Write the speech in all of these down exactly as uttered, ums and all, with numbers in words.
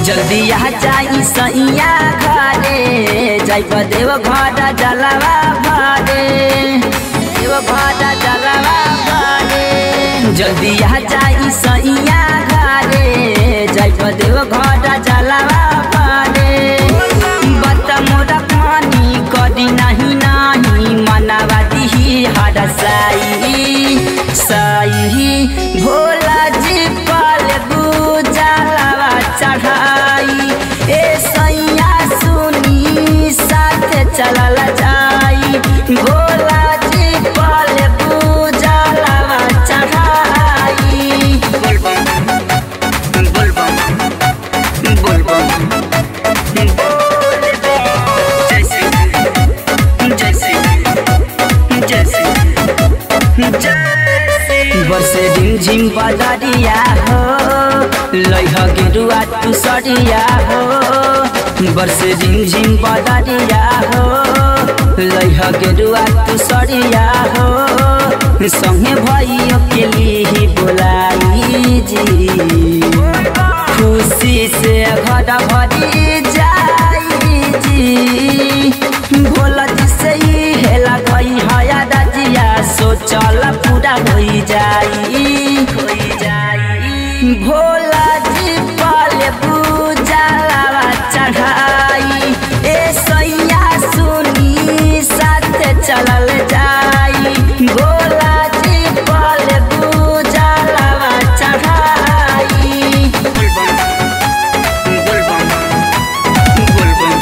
जल्दी आ जाई सैया घरे जाइब देव घर जलवा भरे देव घर जलवा भरे जल्दी आ जाई सैया घरे जाइब देव घर जलवा भरे बत मोरा पानी करी नहीं नहीं मनावा दिही हर साई साई भोला जी पल गुजलवा चढ़ाई ए सैया सुनी साथ चलल जाई भोला जी पल गुजलवा चढ़ाई बोलबम बोलबम बोलबम जैसे जैसे जैसे बरसे झिम झिम बदरिया हो लइह गेरुआ तू सरिया हो बरसे झिम झिम बदरिया हो लइह गेरुआ तू सरिया हो संगे भइयो के लिए बोलाई जी खुशी से घर भरी जाई जी भोला जी से ही हेला गई हया रजिया सोचल पूरा होई जाई होई जाई भोला जी पल पूजलवा चढ़ाई ए सैया सुनी साथ चलल जाई भोला जी पल पूजलवा चढ़ाई बोलबम बोलबम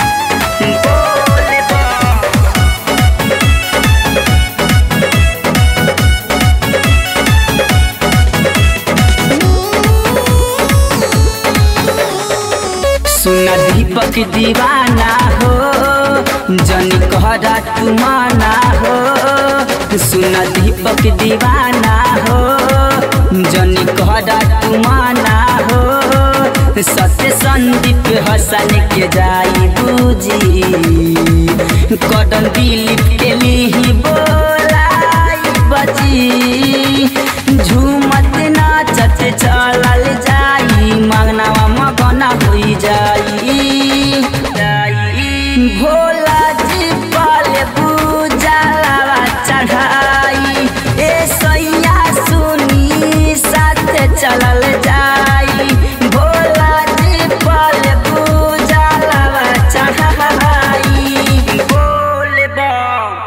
सुना दीपक दीवाना हो जनी कहरा तू माना हो सुना दीपक दीवाना हो जनी कहरा तू माना हो सत्य संदीप हसन के जाई बूजी कदम दिलीप के लिए बोलाई बजी झूमत